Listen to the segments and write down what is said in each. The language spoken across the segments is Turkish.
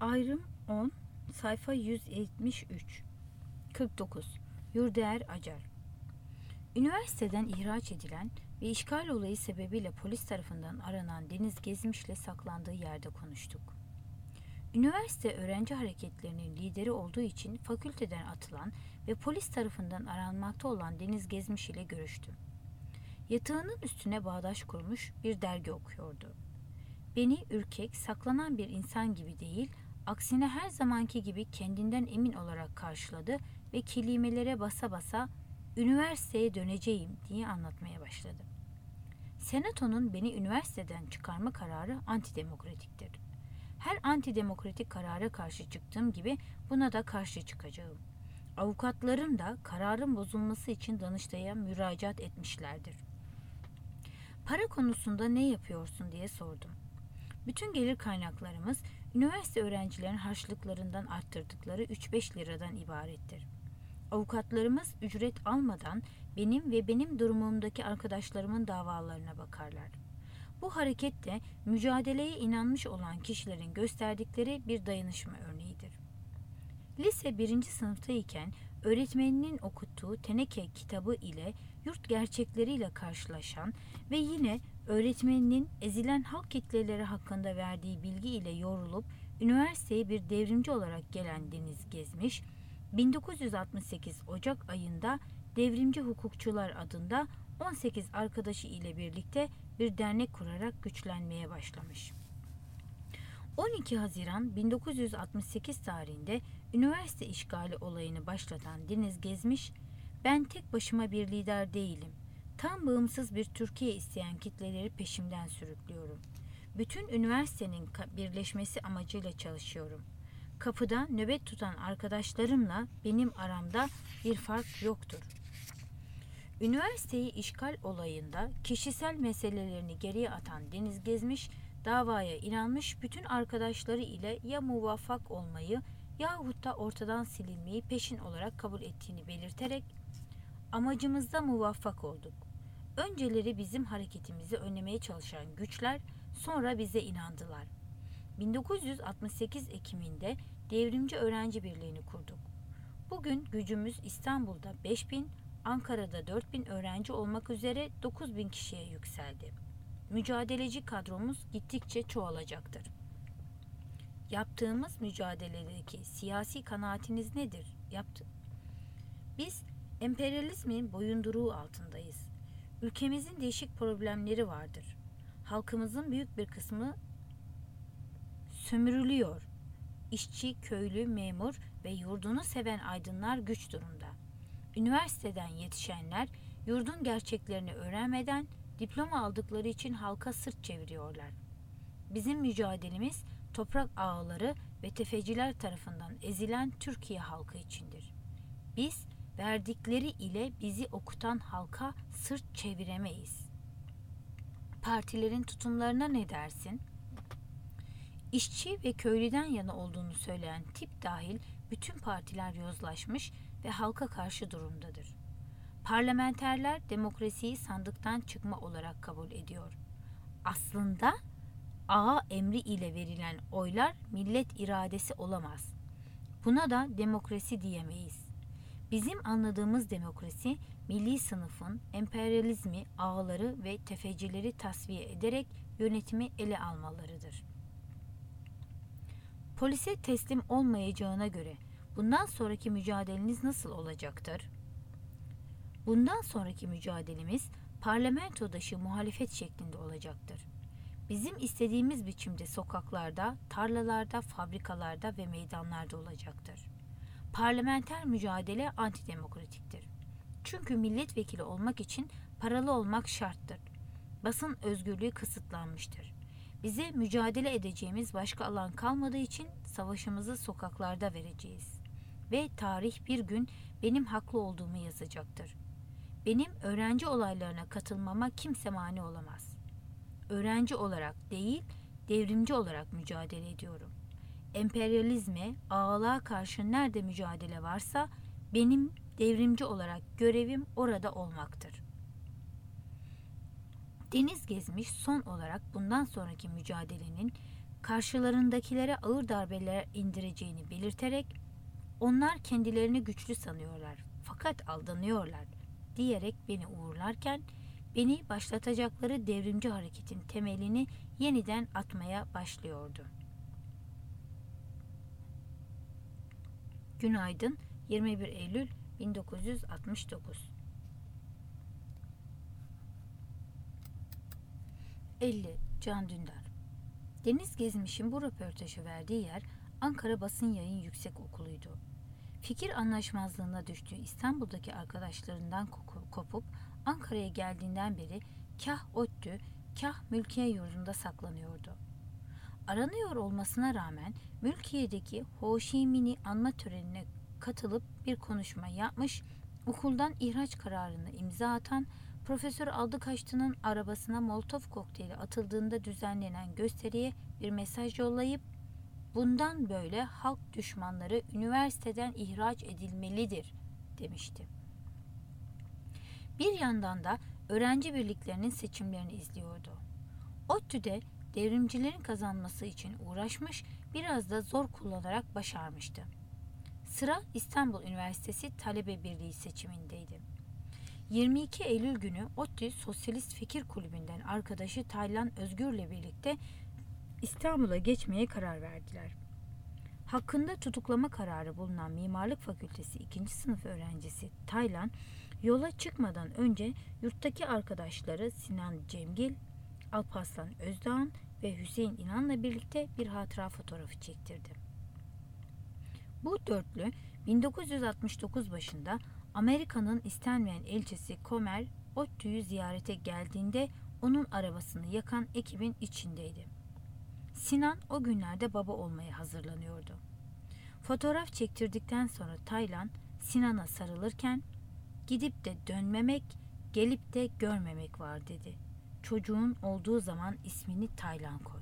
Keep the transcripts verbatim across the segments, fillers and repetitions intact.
Ayrım on, sayfa yüz yetmiş üç. kırk dokuz. Yurdaer Acar. Üniversiteden ihraç edilen ve işgal olayı sebebiyle polis tarafından aranan Deniz Gezmiş'le saklandığı yerde konuştuk. Üniversite öğrenci hareketlerinin lideri olduğu için fakülteden atılan ve polis tarafından aranmakta olan Deniz Gezmiş ile görüştüm. Yatağının üstüne bağdaş kurmuş bir dergi okuyordu. Beni ürkek, saklanan bir insan gibi değil, aksine her zamanki gibi kendinden emin olarak karşıladı ve kelimelere basa basa "üniversiteye döneceğim" diye anlatmaya başladı. Senato'nun beni üniversiteden çıkarma kararı antidemokratiktir. Her antidemokratik karara karşı çıktığım gibi buna da karşı çıkacağım. Avukatlarım da kararın bozulması için Danıştay'a müracaat etmişlerdir. Para konusunda ne yapıyorsun diye sordum. Bütün gelir kaynaklarımız üniversite öğrencilerin harçlıklarından arttırdıkları üç beş liradan ibarettir. Avukatlarımız ücret almadan benim ve benim durumumdaki arkadaşlarımın davalarına bakarlar. Bu hareket de mücadeleye inanmış olan kişilerin gösterdikleri bir dayanışma örneğidir. Lise birinci sınıftayken öğretmeninin okuttuğu teneke kitabı ile yurt gerçekleriyle karşılaşan ve yine öğretmeninin ezilen halk kitleleri hakkında verdiği bilgi ile yorulup üniversiteye bir devrimci olarak gelen Deniz Gezmiş, bin dokuz yüz altmış sekiz Ocak ayında Devrimci Hukukçular adında on sekiz arkadaşı ile birlikte bir dernek kurarak güçlenmeye başlamış. on iki Haziran bin dokuz yüz altmış sekiz tarihinde üniversite işgali olayını başlatan Deniz Gezmiş, "Ben tek başıma bir lider değilim. Tam bağımsız bir Türkiye isteyen kitleleri peşimden sürüklüyorum. Bütün üniversitenin birleşmesi amacıyla çalışıyorum. Kapıda nöbet tutan arkadaşlarımla benim aramda bir fark yoktur." Üniversiteyi işgal olayında kişisel meselelerini geriye atan Deniz Gezmiş, davaya inanmış bütün arkadaşları ile ya muvaffak olmayı yahut da ortadan silinmeyi peşin olarak kabul ettiğini belirterek, "Amacımızda muvaffak olduk. Önceleri bizim hareketimizi önlemeye çalışan güçler sonra bize inandılar. bin dokuz yüz altmış sekiz Ekim'inde Devrimci Öğrenci Birliği'ni kurduk. Bugün gücümüz İstanbul'da beş bin, Ankara'da dört bin öğrenci olmak üzere dokuz bin kişiye yükseldi. Mücadeleci kadromuz gittikçe çoğalacaktır. Yaptığımız mücadeledeki siyasi kanaatiniz nedir? Yaptı. Biz emperyalizmin boyunduruğu altındayız. Ülkemizin değişik problemleri vardır. Halkımızın büyük bir kısmı sömürülüyor. İşçi, köylü, memur ve yurdunu seven aydınlar güç durumda. Üniversiteden yetişenler yurdun gerçeklerini öğrenmeden diploma aldıkları için halka sırt çeviriyorlar. Bizim mücadelemiz toprak ağaları ve tefeciler tarafından ezilen Türkiye halkı içindir. Biz verdikleri ile bizi okutan halka sırt çeviremeyiz. Partilerin tutumlarına ne dersin? İşçi ve köylüden yana olduğunu söyleyen tip dahil bütün partiler yozlaşmış ve halka karşı durumdadır. Parlamenterler demokrasiyi sandıktan çıkma olarak kabul ediyor. Aslında ağa emri ile verilen oylar millet iradesi olamaz. Buna da demokrasi diyemeyiz. Bizim anladığımız demokrasi, milli sınıfın emperyalizmi, ağaları ve tefecileri tasfiye ederek yönetimi ele almalarıdır. Polise teslim olmayacağına göre bundan sonraki mücadeleniz nasıl olacaktır? Bundan sonraki mücadelemiz parlamentodaşı muhalefet şeklinde olacaktır. Bizim istediğimiz biçimde sokaklarda, tarlalarda, fabrikalarda ve meydanlarda olacaktır. Parlamenter mücadele antidemokratiktir. Çünkü milletvekili olmak için paralı olmak şarttır. Basın özgürlüğü kısıtlanmıştır. Bize mücadele edeceğimiz başka alan kalmadığı için savaşımızı sokaklarda vereceğiz. Ve tarih bir gün benim haklı olduğumu yazacaktır. Benim öğrenci olaylarına katılmama kimse mani olamaz. Öğrenci olarak değil, devrimci olarak mücadele ediyorum. Emperyalizme, ağalığa karşı nerede mücadele varsa benim devrimci olarak görevim orada olmaktır. Deniz Gezmiş son olarak bundan sonraki mücadelenin karşılarındakilere ağır darbeler indireceğini belirterek "Onlar kendilerini güçlü sanıyorlar fakat aldanıyorlar" diyerek beni uğurlarken, beni başlatacakları devrimci hareketin temelini yeniden atmaya başlıyordu. Günaydın, yirmi bir Eylül bin dokuz yüz altmış dokuz. elli Can Dündar. Deniz Gezmiş'in bu röportajı verdiği yer Ankara Basın Yayın Yüksek Okulu'ydu. Fikir anlaşmazlığına düştüğü İstanbul'daki arkadaşlarından kopup Ankara'ya geldiğinden beri kah ODTÜ, kah Mülkiye Yurdu'nda saklanıyordu. Aranıyor olmasına rağmen Mülkiye'deki Hoşimini anma törenine katılıp bir konuşma yapmış, okuldan ihraç kararını imza atan Profesör Aldıkaştı'nın arabasına Molotov kokteyli atıldığında düzenlenen gösteriye bir mesaj yollayıp "Bundan böyle halk düşmanları üniversiteden ihraç edilmelidir" demişti. Bir yandan da öğrenci birliklerinin seçimlerini izliyordu. ODTÜ'de devrimcilerin kazanması için uğraşmış, biraz da zor kullanarak başarmıştı. Sıra İstanbul Üniversitesi Talebe Birliği seçimindeydi. yirmi iki Eylül günü ODTÜ Sosyalist Fikir Kulübü'nden arkadaşı Taylan Özgür'le birlikte İstanbul'a geçmeye karar verdiler. Hakkında tutuklama kararı bulunan Mimarlık Fakültesi ikinci sınıf öğrencisi Taylan, yola çıkmadan önce yurttaki arkadaşları Sinan Cemgil, Alparslan Özdağan ve Hüseyin İnan'la birlikte bir hatıra fotoğrafı çektirdi. Bu dörtlü bin dokuz yüz altmış dokuz başında Amerika'nın istenmeyen elçisi Comer, ODTÜ'yü ziyarete geldiğinde onun arabasını yakan ekibin içindeydi. Sinan o günlerde baba olmaya hazırlanıyordu. Fotoğraf çektirdikten sonra Taylan Sinan'a sarılırken "Gidip de dönmemek, gelip de görmemek var" dedi. "Çocuğun olduğu zaman ismini Taylan koy."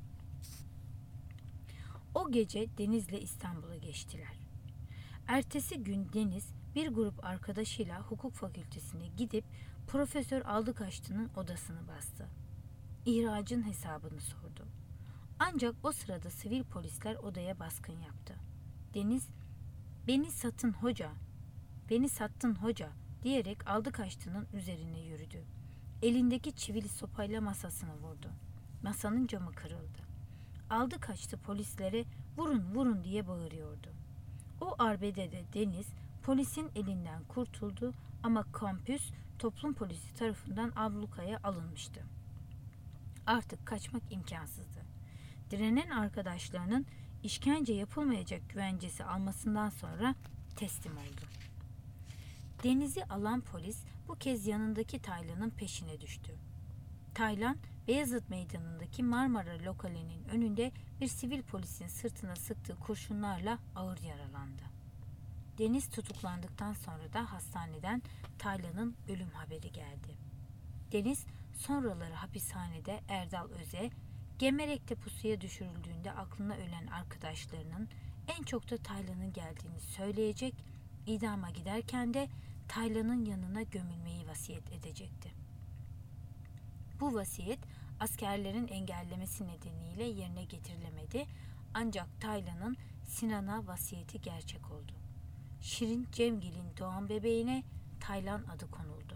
O gece Deniz'le İstanbul'a geçtiler. Ertesi gün Deniz bir grup arkadaşıyla hukuk fakültesine gidip Profesör Aldıkaştı'nın odasını bastı. İhracın hesabını sordu. Ancak o sırada sivil polisler odaya baskın yaptı. Deniz, "Beni satın hoca, beni sattın hoca" diyerek Aldıkaştı'nın üzerine yürüdü. Elindeki çivili sopayla masasını vurdu. Masanın camı kırıldı. Aldıkaştı polislere "Vurun vurun" diye bağırıyordu. O arbedede Deniz polisin elinden kurtuldu ama kampüs toplum polisi tarafından ablukaya alınmıştı. Artık kaçmak imkansızdı. Direnen arkadaşlarının işkence yapılmayacak güvencesi almasından sonra teslim oldu. Deniz'i alan polis bu kez yanındaki Taylan'ın peşine düştü. Taylan, Beyazıt Meydanı'ndaki Marmara lokalinin önünde bir sivil polisin sırtına sıktığı kurşunlarla ağır yaralandı. Deniz tutuklandıktan sonra da hastaneden Taylan'ın ölüm haberi geldi. Deniz sonraları hapishanede Erdal Öz'e, Gemerek'te pusuya düşürüldüğünde aklına ölen arkadaşlarının en çok da Taylan'ın geldiğini söyleyecek, idama giderken de Taylan'ın yanına gömülmeyi vasiyet edecekti. Bu vasiyet askerlerin engellemesi nedeniyle yerine getirilemedi, ancak Taylan'ın Sinan'a vasiyeti gerçek oldu. Şirin Cemgil'in doğan bebeğine Taylan adı konuldu.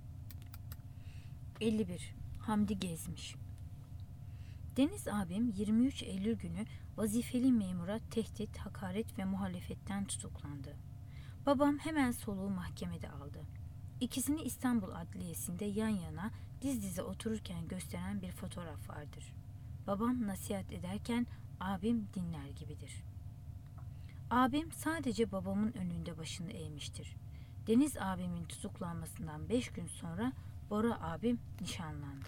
elli bir Hamdi Gezmiş. Deniz abim yirmi üç Eylül günü vazifeli memura tehdit, hakaret ve muhalefetten tutuklandı. Babam hemen soluğu mahkemede aldı. İkisini İstanbul Adliyesi'nde yan yana diz dize otururken gösteren bir fotoğraf vardır. Babam nasihat ederken abim dinler gibidir. Abim sadece babamın önünde başını eğmiştir. Deniz abimin tutuklanmasından beş gün sonra Bora abim nişanlandı.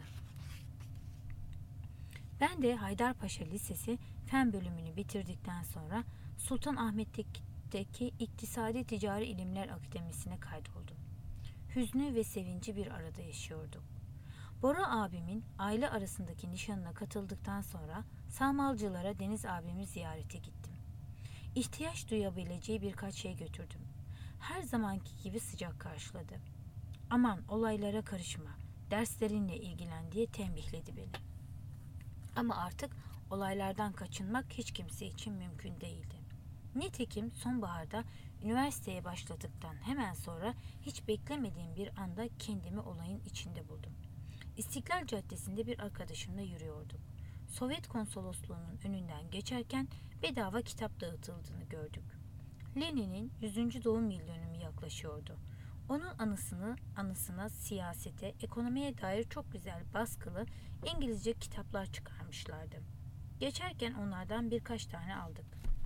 Ben de Haydarpaşa Lisesi Fen bölümünü bitirdikten sonra Sultanahmet'teki İktisadi Ticari İlimler Akademisi'ne kaydoldum. Hüznü ve sevinci bir arada yaşıyorduk. Bora abimin aile arasındaki nişanına katıldıktan sonra Sağmalcılara Deniz abimi ziyarete gittim. İhtiyaç duyabileceği birkaç şey götürdüm. Her zamanki gibi sıcak karşıladı. "Aman olaylara karışma, derslerinle ilgilen" diye tembihledi beni. Ama artık Olaylardan kaçınmak hiç kimse için mümkün değildi. Nitekim sonbaharda üniversiteye başladıktan hemen sonra hiç beklemediğim bir anda kendimi olayın içinde buldum. İstiklal Caddesi'nde bir arkadaşımla yürüyorduk. Sovyet konsolosluğunun önünden geçerken bedava kitap dağıtıldığını gördük. Lenin'in yüzüncü doğum yıl dönümü yaklaşıyordu. Onun anısını, anısına siyasete, ekonomiye dair çok güzel baskılı İngilizce kitaplar çıkarmışlardı. Geçerken onlardan birkaç tane aldık.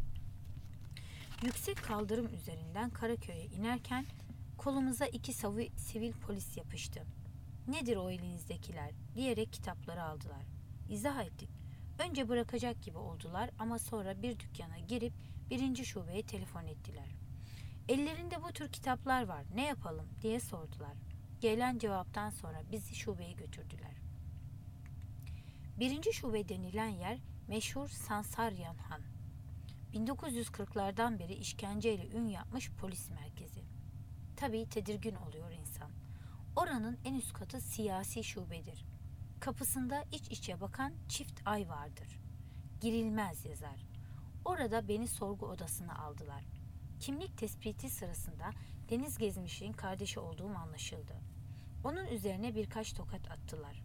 Yüksek kaldırım üzerinden Karaköy'e inerken kolumuza iki savi, sivil polis yapıştı. "Nedir o elinizdekiler?" diyerek kitapları aldılar. İzah ettik. Önce bırakacak gibi oldular ama sonra bir dükkana girip birinci şubeye telefon ettiler. "Ellerinde bu tür kitaplar var, ne yapalım?" diye sordular. Gelen cevaptan sonra bizi şubeye götürdüler. Birinci şube denilen yer meşhur Sansaryan Han. bin dokuz yüz kırklardan beri işkenceyle ün yapmış polis merkezi. Tabii tedirgin oluyor insan. Oranın en üst katı siyasi şubedir. Kapısında iç içe bakan çift ay vardır. Girilmez yazar. Orada beni sorgu odasına aldılar. Kimlik tespiti sırasında Deniz Gezmiş'in kardeşi olduğum anlaşıldı. Onun üzerine birkaç tokat attılar.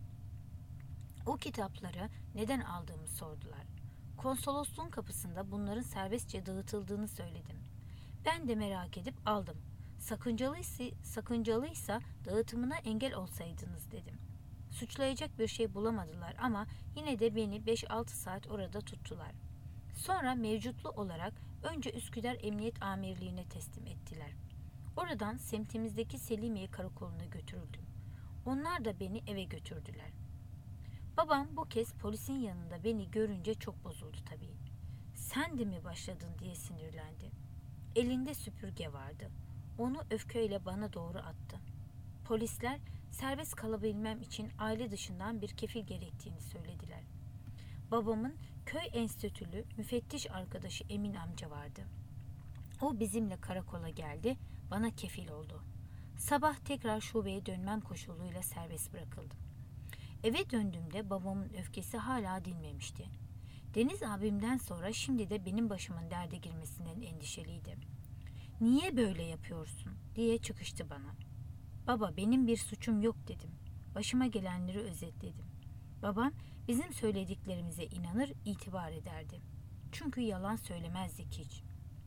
O kitapları neden aldığımı sordular. Konsolosluğun kapısında bunların serbestçe dağıtıldığını söyledim. Ben de merak edip aldım. Sakıncalıysa, sakıncalıysa dağıtımına engel olsaydınız dedim. Suçlayacak bir şey bulamadılar ama yine de beni beş altı saat orada tuttular. Sonra mevcutlu olarak önce Üsküdar Emniyet Amirliği'ne teslim ettiler. Oradan semtimizdeki Selimiye Karakolu'na götürüldüm. Onlar da beni eve götürdüler. Babam bu kez polisin yanında beni görünce çok bozuldu tabii. "Sen de mi başladın?" diye sinirlendi. Elinde süpürge vardı. Onu öfkeyle bana doğru attı. Polisler serbest kalabilmem için aile dışından bir kefil gerektiğini söylediler. Babamın köy enstitülü müfettiş arkadaşı Emin amca vardı. O bizimle karakola geldi, bana kefil oldu. Sabah tekrar şubeye dönmem koşuluyla serbest bırakıldım. Eve döndüğümde babamın öfkesi hala dinmemişti. Deniz abimden sonra şimdi de benim başımın derde girmesinden endişeliydi. "Niye böyle yapıyorsun?" diye çıkıştı bana. "Baba, benim bir suçum yok," dedim. Başıma gelenleri özetledim. Babam bizim söylediklerimize inanır, itibar ederdi. Çünkü yalan söylemezdik hiç.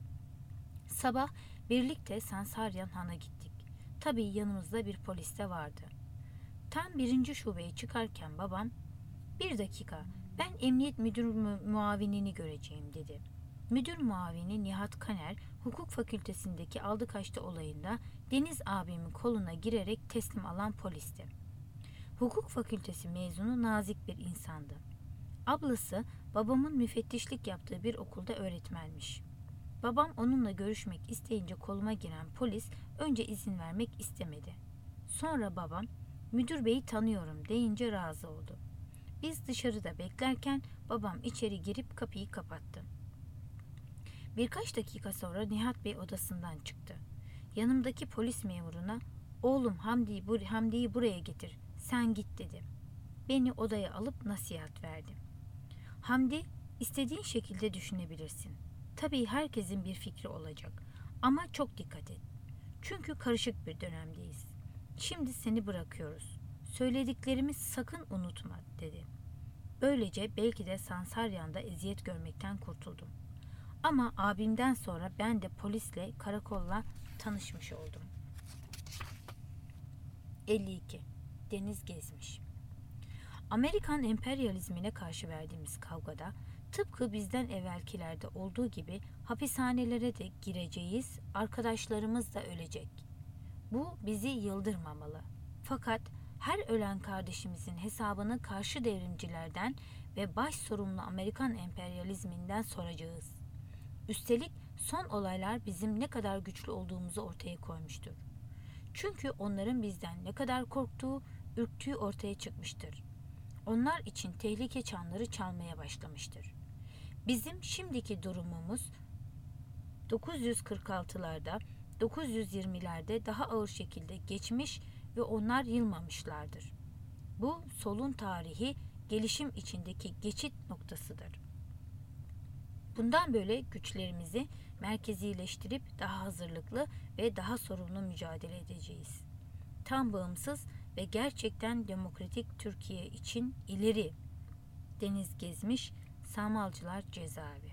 Sabah birlikte Sansaryan Han'a gittik. Tabii yanımızda bir polis de vardı. Tam birinci şubeye çıkarken babam, "Bir dakika, ben emniyet müdür mü- muavinini göreceğim," dedi. Müdür muavini Nihat Kaner, hukuk fakültesindeki aldı kaçtı olayında Deniz abimin koluna girerek teslim alan polisti. Hukuk fakültesi mezunu nazik bir insandı. Ablası babamın müfettişlik yaptığı bir okulda öğretmenmiş. Babam onunla görüşmek isteyince koluma giren polis önce izin vermek istemedi. Sonra babam, "Müdür beyi tanıyorum," deyince razı oldu. Biz dışarıda beklerken babam içeri girip kapıyı kapattı. Birkaç dakika sonra Nihat Bey odasından çıktı. Yanımdaki polis memuruna, "Oğlum Hamdi'yi, bur Hamdi'yi buraya getir, sen git," dedi. Beni odaya alıp nasihat verdi. "Hamdi, istediğin şekilde düşünebilirsin. Tabii herkesin bir fikri olacak ama çok dikkat et. Çünkü karışık bir dönemdeyiz. Şimdi seni bırakıyoruz. Söylediklerimi sakın unutma," dedi. Böylece belki de Sansaryan'da eziyet görmekten kurtuldum. Ama abimden sonra ben de polisle, karakolla tanışmış oldum. elli iki. Deniz Gezmiş. Amerikan emperyalizmine karşı verdiğimiz kavgada tıpkı bizden evvelkilerde olduğu gibi hapishanelere de gireceğiz, arkadaşlarımız da ölecek. Bu bizi yıldırmamalı. Fakat her ölen kardeşimizin hesabını karşı devrimcilerden ve baş sorumlu Amerikan emperyalizminden soracağız. Üstelik son olaylar bizim ne kadar güçlü olduğumuzu ortaya koymuştur. Çünkü onların bizden ne kadar korktuğu, ürktüğü ortaya çıkmıştır. Onlar için tehlike çanları çalmaya başlamıştır. Bizim şimdiki durumumuz dokuz yüz kırk altılarda, dokuz yüz yirmilerde daha ağır şekilde geçmiş ve onlar yılmamışlardır. Bu solun tarihi gelişim içindeki geçit noktasıdır. Bundan böyle güçlerimizi merkezileştirip daha hazırlıklı ve daha sorumlu mücadele edeceğiz. Tam bağımsız ve gerçekten demokratik Türkiye için ileri. Deniz Gezmiş, Samalcılar Cezaevi.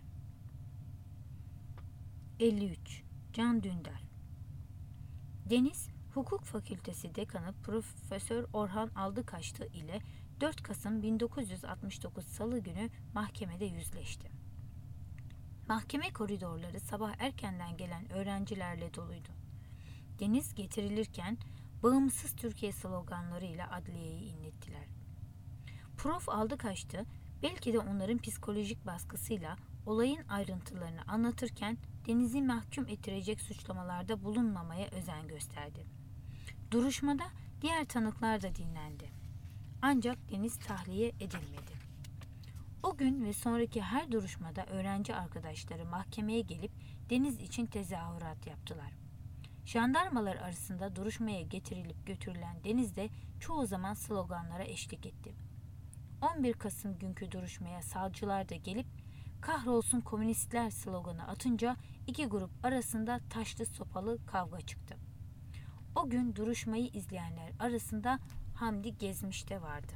elli üç. Can Dündar. Deniz, Hukuk Fakültesi Dekanı Profesör Orhan Aldıkaştı ile dört Kasım bin dokuz yüz altmış dokuz Salı günü mahkemede yüzleşti. Mahkeme koridorları sabah erkenden gelen öğrencilerle doluydu. Deniz getirilirken bağımsız Türkiye sloganlarıyla adliyeye inlettiler. Prof Aldıkaştı, belki de onların psikolojik baskısıyla olayın ayrıntılarını anlatırken Deniz'i mahkum ettirecek suçlamalarda bulunmamaya özen gösterdi. Duruşmada diğer tanıklar da dinlendi. Ancak Deniz tahliye edilmedi. O gün ve sonraki her duruşmada öğrenci arkadaşları mahkemeye gelip Deniz için tezahürat yaptılar. Jandarmalar arasında duruşmaya getirilip götürülen Deniz de çoğu zaman sloganlara eşlik etti. on bir Kasım günkü duruşmaya savcılar da gelip "Kahrolsun komünistler" sloganı atınca iki grup arasında taşlı sopalı kavga çıktı. O gün duruşmayı izleyenler arasında Hamdi Gezmiş de vardı.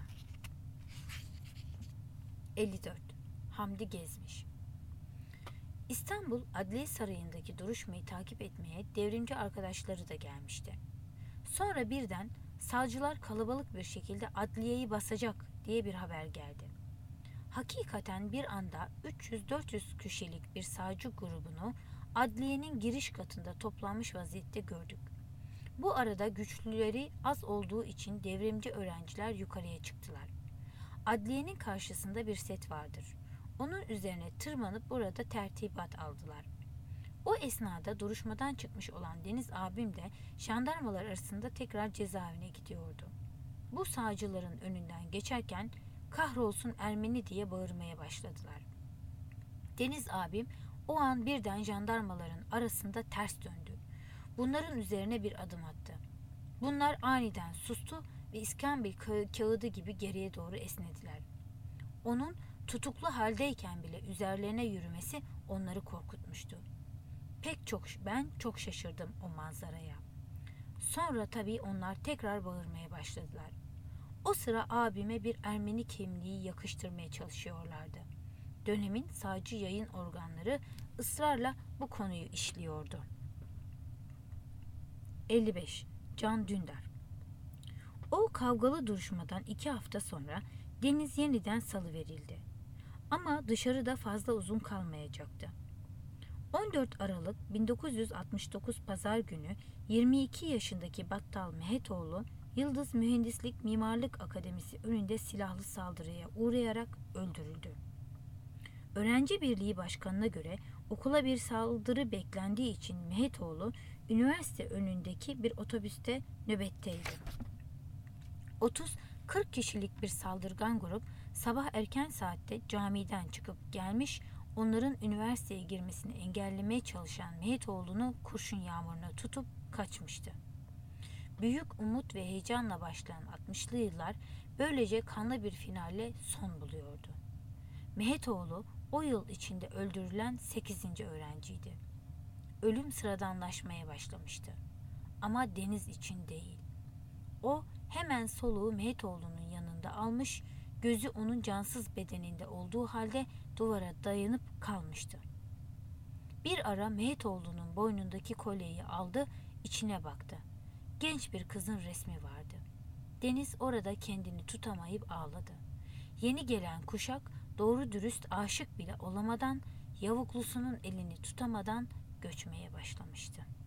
elli dört. Hamdi Gezmiş. İstanbul Adliye Sarayı'ndaki duruşmayı takip etmeye devrimci arkadaşları da gelmişti. Sonra birden savcılar kalabalık bir şekilde adliyeyi basacak diye bir haber geldi. Hakikaten bir anda üç yüz dört yüz kişilik bir savcı grubunu adliyenin giriş katında toplanmış vaziyette gördük. Bu arada güçlüleri az olduğu için devrimci öğrenciler yukarıya çıktılar. Adliyenin karşısında bir set vardır. Onun üzerine tırmanıp burada tertibat aldılar. O esnada duruşmadan çıkmış olan Deniz abim de jandarmalar arasında tekrar cezaevine gidiyordu. Bu savcıların önünden geçerken "Kahrolsun Ermeni" diye bağırmaya başladılar. Deniz abim o an birden jandarmaların arasında ters döndü. Bunların üzerine bir adım attı. Bunlar aniden sustu ve iskambil ka- kağıdı gibi geriye doğru esnediler. Onun tutuklu haldeyken bile üzerlerine yürümesi onları korkutmuştu. Pek çok ben çok şaşırdım o manzaraya. Sonra tabii onlar tekrar bağırmaya başladılar. O sıra abime bir Ermeni kimliği yakıştırmaya çalışıyorlardı. Dönemin sağcı yayın organları ısrarla bu konuyu işliyordu. elli beş. Can Dündar. O kavgalı duruşmadan iki hafta sonra Deniz yeniden salıverildi. Ama dışarıda fazla uzun kalmayacaktı. on dört Aralık bin dokuz yüz altmış dokuz Pazar günü yirmi iki yaşındaki Battal Mehetoğlu, Yıldız Mühendislik Mimarlık Akademisi önünde silahlı saldırıya uğrayarak öldürüldü. Öğrenci Birliği Başkanı'na göre okula bir saldırı beklendiği için Mehetoğlu, üniversite önündeki bir otobüste nöbetteydi. otuz kırk kişilik bir saldırgan grup sabah erken saatte camiden çıkıp gelmiş, onların üniversiteye girmesini engellemeye çalışan Mehetoğlu'nu kurşun yağmuruna tutup kaçmıştı. Büyük umut ve heyecanla başlayan altmışlı yıllar böylece kanlı bir finalle son buluyordu. Mehetoğlu o yıl içinde öldürülen sekizinci öğrenciydi. Ölüm sıradanlaşmaya başlamıştı. Ama Deniz için değil. O hemen soluğu Mehetoğlu'nun yanında almış, gözü onun cansız bedeninde olduğu halde duvara dayanıp kalmıştı. Bir ara Mehetoğlu'nun boynundaki kolyeyi aldı, içine baktı. Genç bir kızın resmi vardı. Deniz orada kendini tutamayıp ağladı. Yeni gelen kuşak doğru dürüst aşık bile olamadan, yavuklusunun elini tutamadan göçmeye başlamıştı.